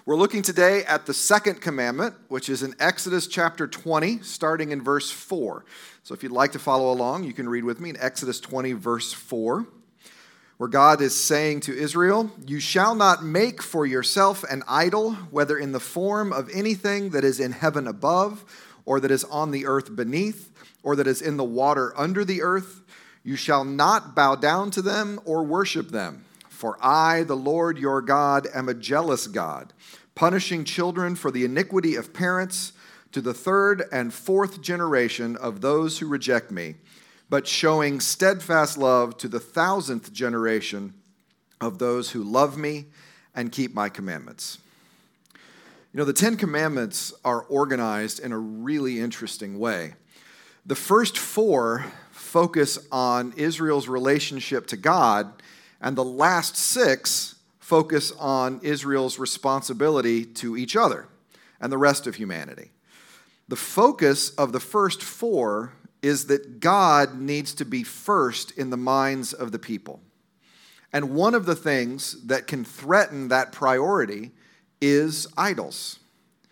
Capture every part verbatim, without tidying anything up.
We're looking today at the second commandment, which is in Exodus chapter twenty, starting in verse four. So if you'd like to follow along, you can read with me in Exodus twenty, verse four, where God is saying to Israel, "You shall not make for yourself an idol, whether in the form of anything that is in heaven above, or that is on the earth beneath, or that is in the water under the earth. You shall not bow down to them or worship them. For I, the Lord your God, am a jealous God, punishing children for the iniquity of parents to the third and fourth generation of those who reject me, but showing steadfast love to the thousandth generation of those who love me and keep my commandments." You know, the Ten Commandments are organized in a really interesting way. The first four focus on Israel's relationship to God, and the last six focus on Israel's responsibility to each other and the rest of humanity. The focus of the first four is that God needs to be first in the minds of the people. And one of the things that can threaten that priority is idols.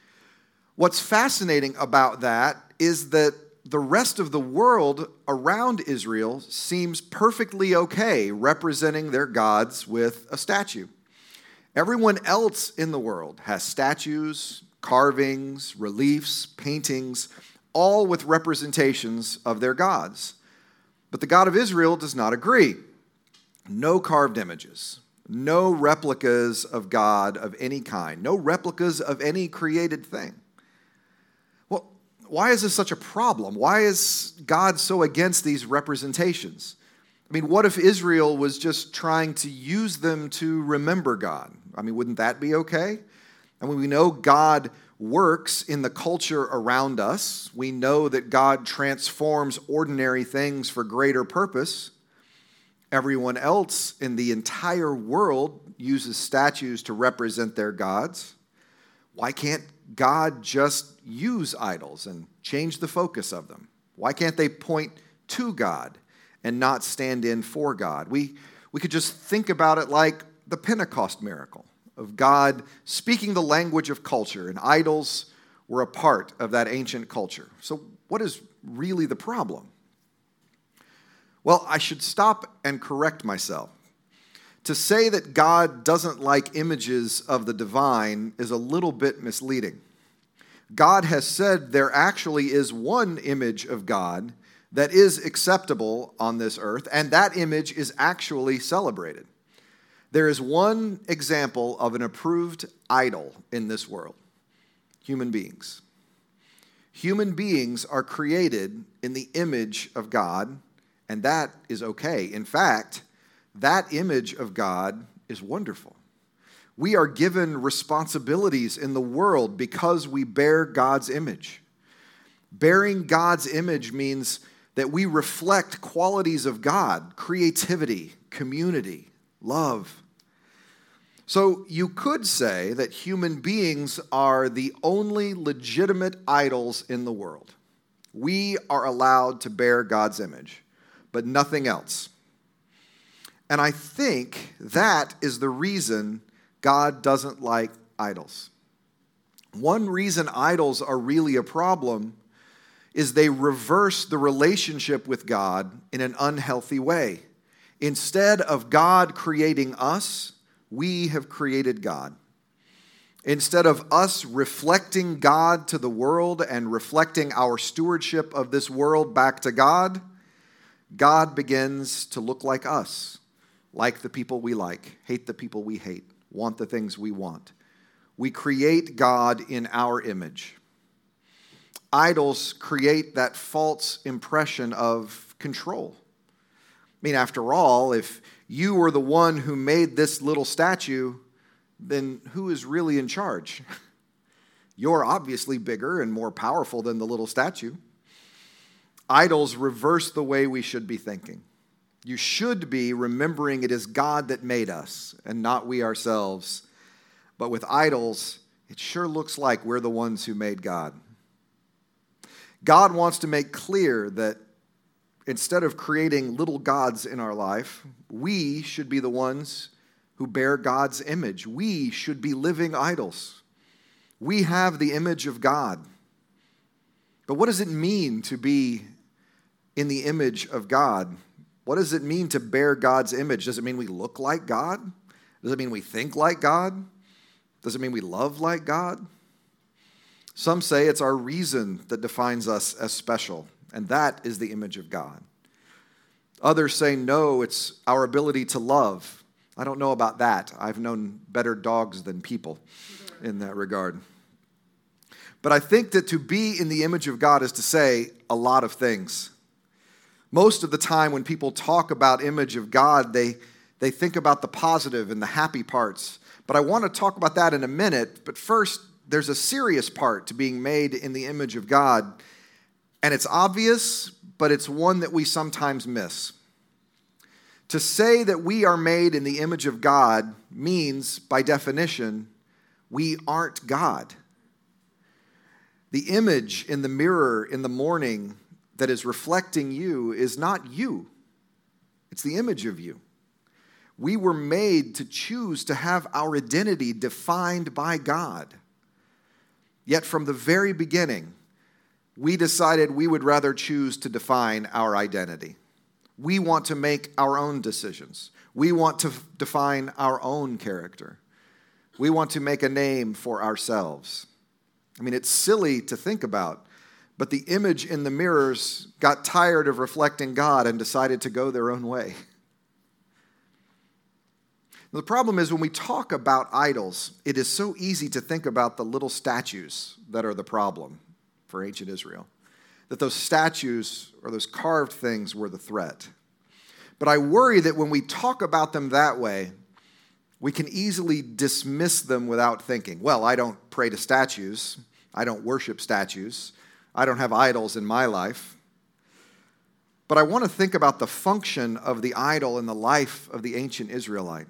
What's fascinating about that is that the rest of the world around Israel seems perfectly okay representing their gods with a statue. Everyone else in the world has statues, carvings, reliefs, paintings, all with representations of their gods. But the God of Israel does not agree. No carved images, no replicas of God of any kind, no replicas of any created thing. Well, why is this such a problem? Why is God so against these representations? I mean, what if Israel was just trying to use them to remember God? I mean, wouldn't that be okay? I mean, we know God works in the culture around us. We know that God transforms ordinary things for greater purpose. Everyone else in the entire world uses statues to represent their gods. Why can't God just use idols and change the focus of them? Why can't they point to God and not stand in for God? We, we could just think about it like the Pentecost miracle of God speaking the language of culture, and idols were a part of that ancient culture. So what is really the problem? Well, I should stop and correct myself. To say that God doesn't like images of the divine is a little bit misleading. God has said there actually is one image of God that is acceptable on this earth, and that image is actually celebrated. There is one example of an approved idol in this world: human beings. Human beings are created in the image of God, and that is okay. In fact, that image of God is wonderful. We are given responsibilities in the world because we bear God's image. Bearing God's image means that we reflect qualities of God: creativity, community, love. So you could say that human beings are the only legitimate idols in the world. We are allowed to bear God's image, but nothing else. And I think that is the reason God doesn't like idols. One reason idols are really a problem is they reverse the relationship with God in an unhealthy way. Instead of God creating us, we have created God. Instead of us reflecting God to the world and reflecting our stewardship of this world back to God, God begins to look like us, like the people we like, hate the people we hate, want the things we want. We create God in our image. Idols create that false impression of control. I mean, after all, if you were the one who made this little statue, then who is really in charge? You're obviously bigger and more powerful than the little statue. Idols reverse the way we should be thinking. You should be remembering it is God that made us and not we ourselves. But with idols, it sure looks like we're the ones who made God. God wants to make clear that instead of creating little gods in our life, we should be the ones who bear God's image. We should be living idols. We have the image of God. But what does it mean to be in the image of God? What does it mean to bear God's image? Does it mean we look like God? Does it mean we think like God? Does it mean we love like God? Some say it's our reason that defines us as special, and that is the image of God. Others say, no, it's our ability to love. I don't know about that. I've known better dogs than people in that regard. But I think that to be in the image of God is to say a lot of things. Most of the time when people talk about image of God, they, they think about the positive and the happy parts. But I want to talk about that in a minute. But first, there's a serious part to being made in the image of God. And it's obvious, but it's one that we sometimes miss. To say that we are made in the image of God means, by definition, we aren't God. The image in the mirror in the morning that is reflecting you is not you. It's the image of you. We were made to choose to have our identity defined by God. Yet from the very beginning, we decided we would rather choose to define our identity. We want to make our own decisions. We want to define our own character. We want to make a name for ourselves. I mean, it's silly to think about, but the image in the mirrors got tired of reflecting God and decided to go their own way. The problem is when we talk about idols, it is so easy to think about the little statues that are the problem for ancient Israel. That those statues or those carved things were the threat. But I worry that when we talk about them that way, we can easily dismiss them without thinking. Well, I don't pray to statues. I don't worship statues. I don't have idols in my life. But I want to think about the function of the idol in the life of the ancient Israelite.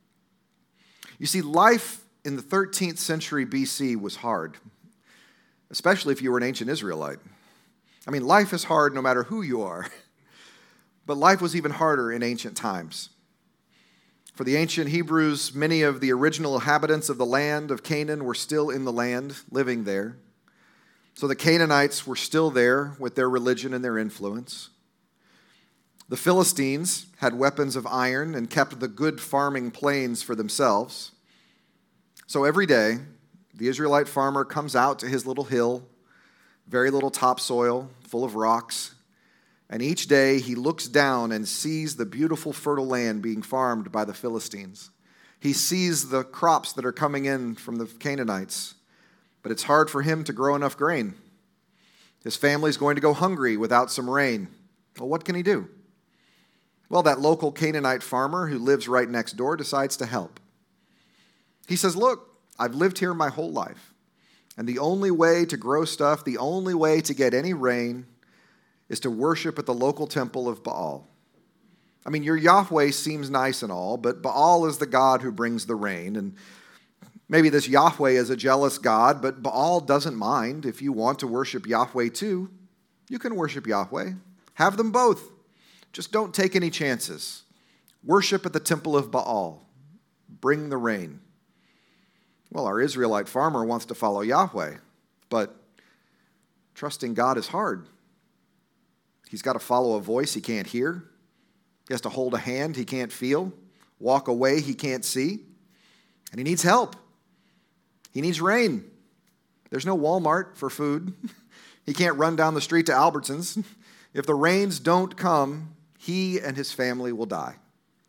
You see, life in the thirteenth century B C was hard, especially if you were an ancient Israelite. I mean, life is hard no matter who you are, but life was even harder in ancient times. For the ancient Hebrews, many of the original inhabitants of the land of Canaan were still in the land, living there. So the Canaanites were still there with their religion and their influence. The Philistines had weapons of iron and kept the good farming plains for themselves. So every day, the Israelite farmer comes out to his little hill, very little topsoil, full of rocks, and each day he looks down and sees the beautiful fertile land being farmed by the Philistines. He sees the crops that are coming in from the Canaanites, but it's hard for him to grow enough grain. His family's going to go hungry without some rain. Well, what can he do? Well, that local Canaanite farmer who lives right next door decides to help. He says, look, I've lived here my whole life, and the only way to grow stuff, the only way to get any rain is to worship at the local temple of Baal. I mean, your Yahweh seems nice and all, but Baal is the God who brings the rain, and maybe this Yahweh is a jealous God, but Baal doesn't mind. If you want to worship Yahweh too, you can worship Yahweh. Have them both. Just don't take any chances. Worship at the temple of Baal. Bring the rain. Well, our Israelite farmer wants to follow Yahweh, but trusting God is hard. He's got to follow a voice he can't hear. He has to hold a hand he can't feel, walk away he can't see, and he needs help. He needs rain. There's no Walmart for food. He can't run down the street to Albertsons. If the rains don't come, he and his family will die.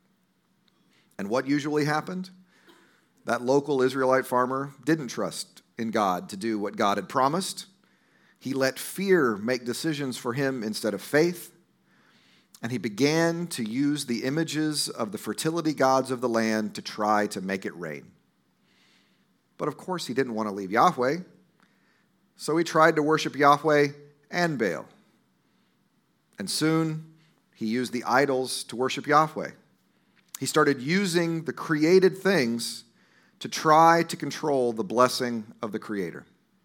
And what usually happened? That local Israelite farmer didn't trust in God to do what God had promised. He let fear make decisions for him instead of faith. And he began to use the images of the fertility gods of the land to try to make it rain. But of course, he didn't want to leave Yahweh. So he tried to worship Yahweh and Baal. And soon, he used the idols to worship Yahweh. He started using the created things to try to control the blessing of the Creator.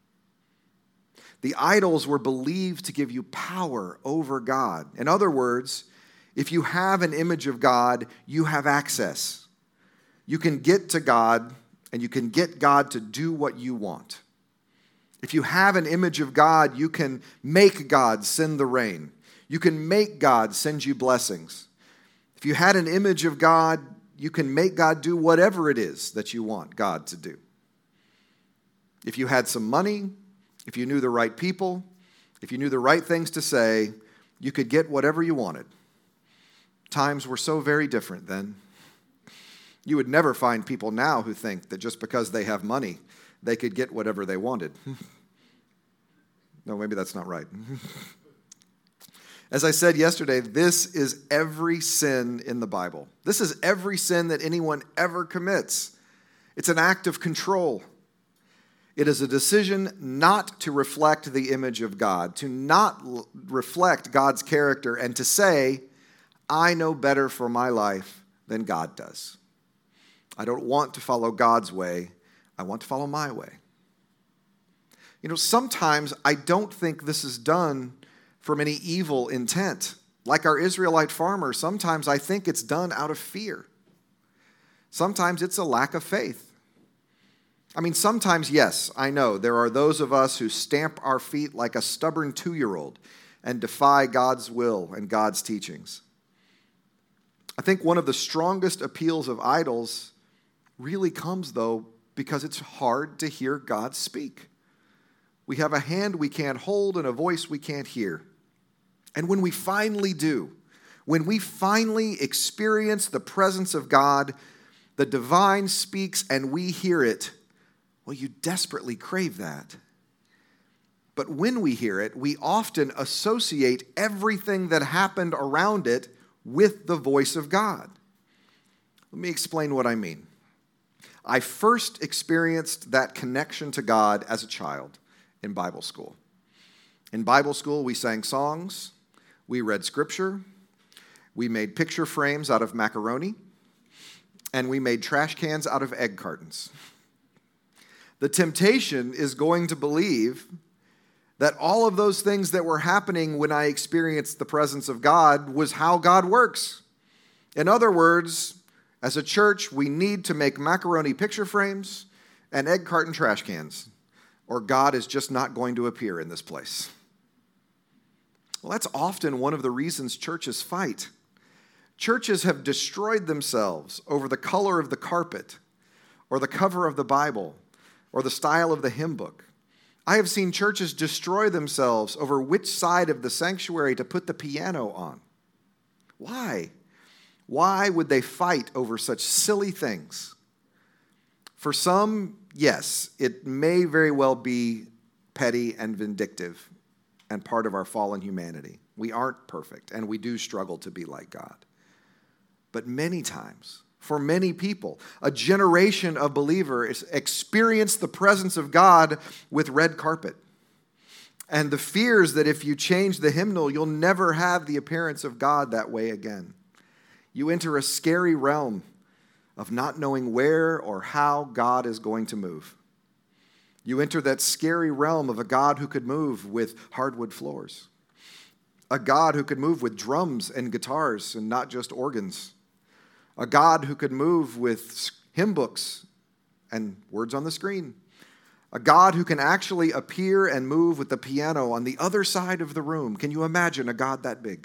The idols were believed to give you power over God. In other words, if you have an image of God, you have access. You can get to God, and you can get God to do what you want. If you have an image of God, you can make God send the rain. You can make God send you blessings. If you had an image of God, you can make God do whatever it is that you want God to do. If you had some money, if you knew the right people, if you knew the right things to say, you could get whatever you wanted. Times were so very different then. You would never find people now who think that just because they have money, they could get whatever they wanted. No, maybe that's not right. As I said yesterday, this is every sin in the Bible. This is every sin that anyone ever commits. It's an act of control. It is a decision not to reflect the image of God, to not l- reflect God's character, and to say, I know better for my life than God does. I don't want to follow God's way. I want to follow my way. You know, sometimes I don't think this is done from any evil intent. Like our Israelite farmer, sometimes I think it's done out of fear. Sometimes it's a lack of faith. I mean, sometimes, yes, I know, there are those of us who stamp our feet like a stubborn two-year-old and defy God's will and God's teachings. I think one of the strongest appeals of idols really comes, though, because it's hard to hear God speak. We have a hand we can't hold and a voice we can't hear. And when we finally do, when we finally experience the presence of God, the divine speaks and we hear it, well, you desperately crave that. But when we hear it, we often associate everything that happened around it with the voice of God. Let me explain what I mean. I first experienced that connection to God as a child in Bible school. In Bible school, we sang songs, we read scripture, we made picture frames out of macaroni, and we made trash cans out of egg cartons. The temptation is going to believe that all of those things that were happening when I experienced the presence of God was how God works. In other words, as a church, we need to make macaroni picture frames and egg carton trash cans, or God is just not going to appear in this place. Well, that's often one of the reasons churches fight. Churches have destroyed themselves over the color of the carpet, or the cover of the Bible, or the style of the hymn book. I have seen churches destroy themselves over which side of the sanctuary to put the piano on. Why? Why would they fight over such silly things? For some, yes, it may very well be petty and vindictive and part of our fallen humanity. We aren't perfect, and we do struggle to be like God. But many times, for many people, a generation of believers experienced the presence of God with red carpet. And the fears that if you change the hymnal, you'll never have the appearance of God that way again. You enter a scary realm of not knowing where or how God is going to move. You enter that scary realm of a God who could move with hardwood floors. A God who could move with drums and guitars and not just organs. A God who could move with hymn books and words on the screen. A God who can actually appear and move with the piano on the other side of the room. Can you imagine a God that big?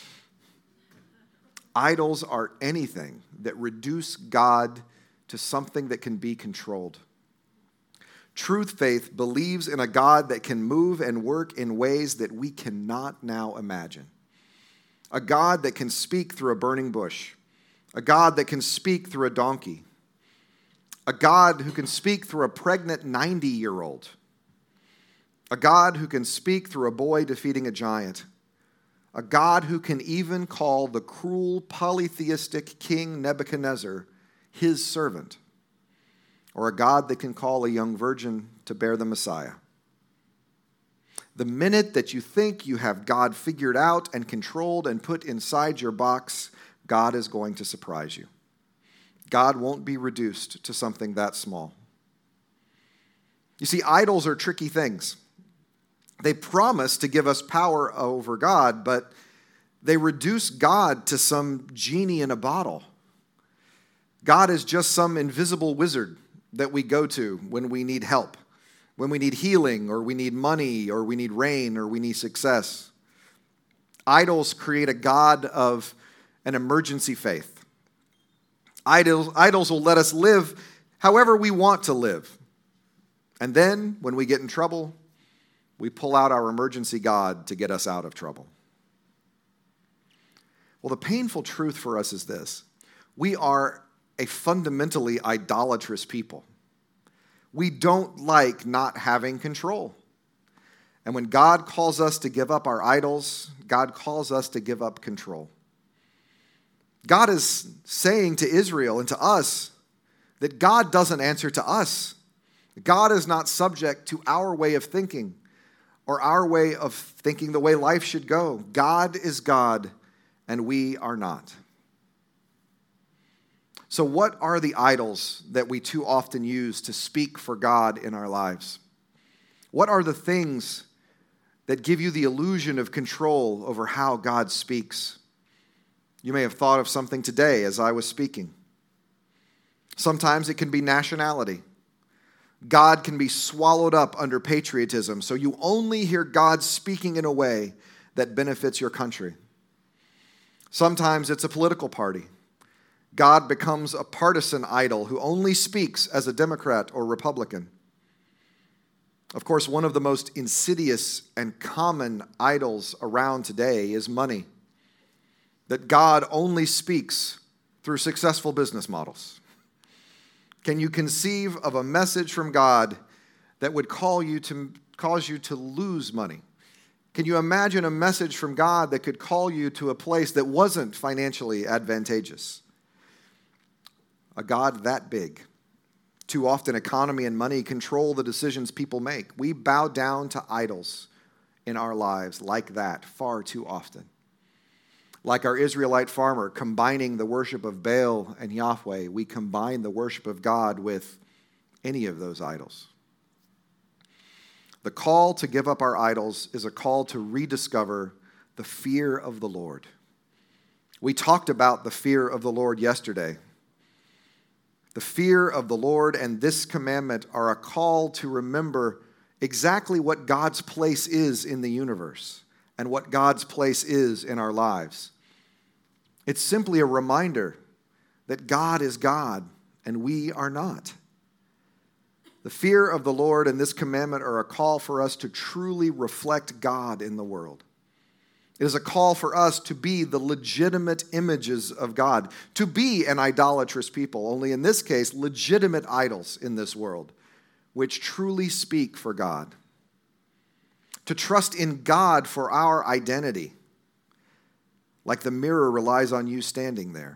Idols are anything that reduce God to something that can be controlled. Truth faith believes in a God that can move and work in ways that we cannot now imagine. A God that can speak through a burning bush. A God that can speak through a donkey. A God who can speak through a pregnant ninety-year-old. A God who can speak through a boy defeating a giant. A God who can even call the cruel polytheistic King Nebuchadnezzar his servant. Or a God that can call a young virgin to bear the Messiah. The minute that you think you have God figured out and controlled and put inside your box, God is going to surprise you. God won't be reduced to something that small. You see, idols are tricky things. They promise to give us power over God, but they reduce God to some genie in a bottle. God is just some invisible wizard that we go to when we need help, when we need healing, or we need money, or we need rain, or we need success. Idols create a God of an emergency faith. Idols, idols will let us live however we want to live. And then, when we get in trouble, we pull out our emergency God to get us out of trouble. Well, the painful truth for us is this. We are a fundamentally idolatrous people. We don't like not having control. And when God calls us to give up our idols, God calls us to give up control. God is saying to Israel and to us that God doesn't answer to us. God is not subject to our way of thinking or our way of thinking the way life should go. God is God, and we are not. So what are the idols that we too often use to speak for God in our lives? What are the things that give you the illusion of control over how God speaks? You may have thought of something today as I was speaking. Sometimes it can be nationality. God can be swallowed up under patriotism, so you only hear God speaking in a way that benefits your country. Sometimes it's a political party. God becomes a partisan idol who only speaks as a Democrat or Republican. Of course, one of the most insidious and common idols around today is money. That God only speaks through successful business models. Can you conceive of a message from God that would call you to, cause you to lose money? Can you imagine a message from God that could call you to a place that wasn't financially advantageous? A God that big. Too often, economy and money control the decisions people make. We bow down to idols in our lives like that far too often. Like our Israelite farmer combining the worship of Baal and Yahweh, we combine the worship of God with any of those idols. The call to give up our idols is a call to rediscover the fear of the Lord. We talked about the fear of the Lord yesterday. The fear of the Lord and this commandment are a call to remember exactly what God's place is in the universe and what God's place is in our lives. It's simply a reminder that God is God and we are not. The fear of the Lord and this commandment are a call for us to truly reflect God in the world. It is a call for us to be the legitimate images of God, to be an idolatrous people, only in this case, legitimate idols in this world, which truly speak for God. To trust in God for our identity, like the mirror relies on you standing there.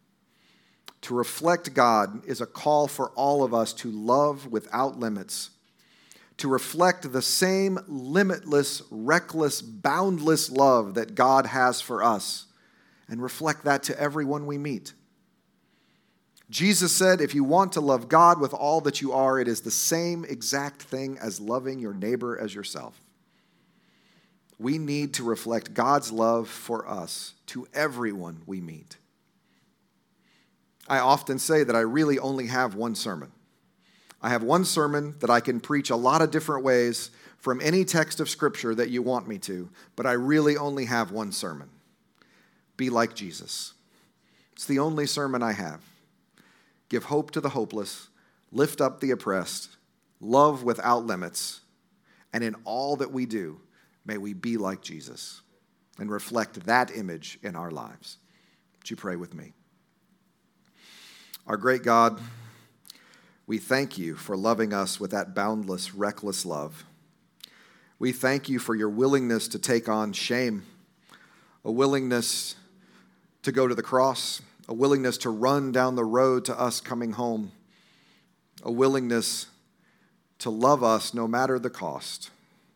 To reflect God is a call for all of us to love without limits, to reflect the same limitless, reckless, boundless love that God has for us, and reflect that to everyone we meet. Jesus said, if you want to love God with all that you are, it is the same exact thing as loving your neighbor as yourself. We need to reflect God's love for us to everyone we meet. I often say that I really only have one sermon. I have one sermon that I can preach a lot of different ways from any text of Scripture that you want me to, but I really only have one sermon. Be like Jesus. It's the only sermon I have. Give hope to the hopeless, lift up the oppressed, love without limits, and in all that we do, may we be like Jesus and reflect that image in our lives. Would you pray with me? Our great God, we thank you for loving us with that boundless, reckless love. We thank you for your willingness to take on shame, a willingness to go to the cross, a willingness to run down the road to us coming home, a willingness to love us no matter the cost.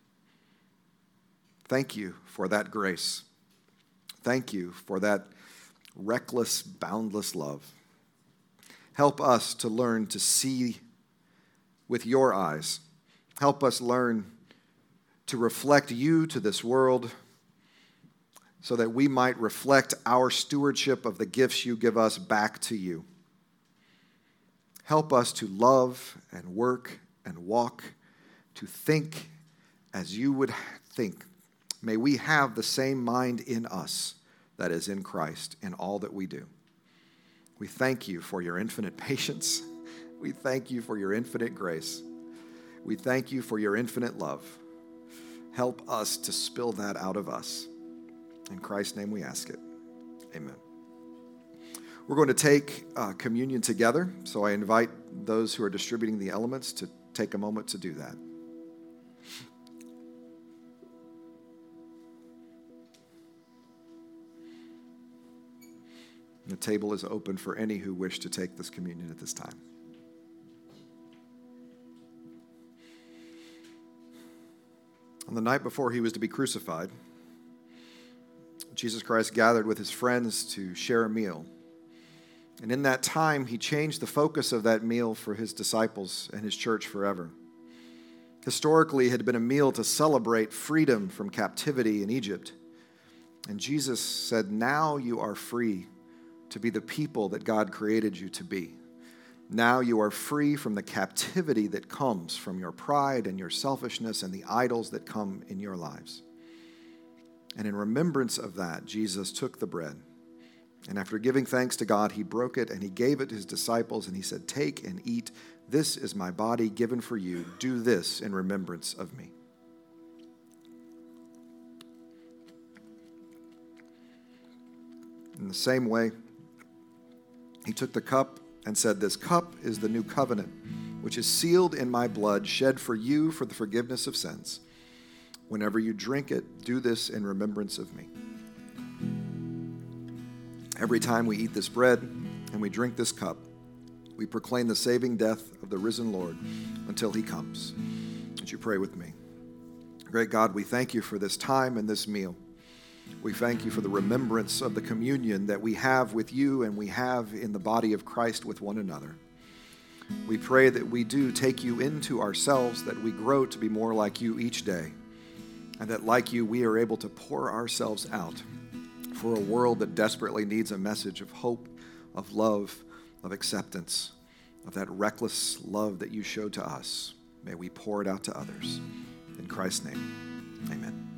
Thank you for that grace. Thank you for that reckless, boundless love. Help us to learn to see with your eyes. Help us learn to reflect you to this world so that we might reflect our stewardship of the gifts you give us back to you. Help us to love and work and walk to think as you would think. May we have the same mind in us that is in Christ in all that we do. We thank you for your infinite patience. We thank you for your infinite grace. We thank you for your infinite love. Help us to spill that out of us. In Christ's name we ask it. Amen. We're going to take uh, communion together, so I invite those who are distributing the elements to take a moment to do that. The table is open for any who wish to take this communion at this time. On the night before he was to be crucified, Jesus Christ gathered with his friends to share a meal. And in that time, he changed the focus of that meal for his disciples and his church forever. Historically, it had been a meal to celebrate freedom from captivity in Egypt. And Jesus said, now you are free to be the people that God created you to be. Now you are free from the captivity that comes from your pride and your selfishness and the idols that come in your lives. And in remembrance of that, Jesus took the bread. And after giving thanks to God, he broke it and he gave it to his disciples and he said, take and eat. This is my body given for you. Do this in remembrance of me. In the same way, he took the cup and said, this cup is the new covenant, which is sealed in my blood, shed for you for the forgiveness of sins. Whenever you drink it, do this in remembrance of me. Every time we eat this bread and we drink this cup, we proclaim the saving death of the risen Lord until he comes. Would you pray with me? Great God, we thank you for this time and this meal. We thank you for the remembrance of the communion that we have with you and we have in the body of Christ with one another. We pray that we do take you into ourselves, that we grow to be more like you each day, and that like you, we are able to pour ourselves out for a world that desperately needs a message of hope, of love, of acceptance, of that reckless love that you showed to us. May we pour it out to others. In Christ's name, amen.